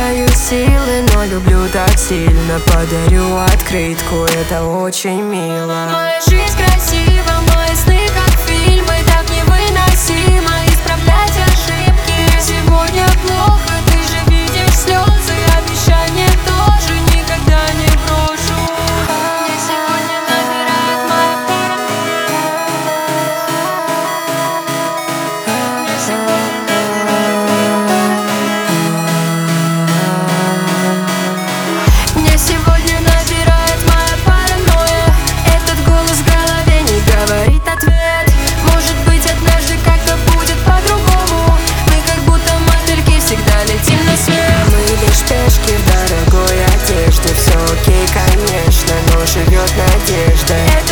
теряю силы, но люблю так сильно. Подарю открытку, это очень мило. Моя жизнь красива, мои сны как фильмы. Так невыносимо исправлять ошибки. Сегодня плохо, ты же видишь слезы. Обещания тоже никогда не брошу. Мне сегодня набирает моя Мне сегодня набирает моя паранойя. Этот голос в голове не говорит ответ. Может быть, однажды как-то будет по-другому. Мы как будто мотыльки всегда летим на свет. Мы лишь пешки в дорогой одежде. Все окей, конечно, но живет надежда.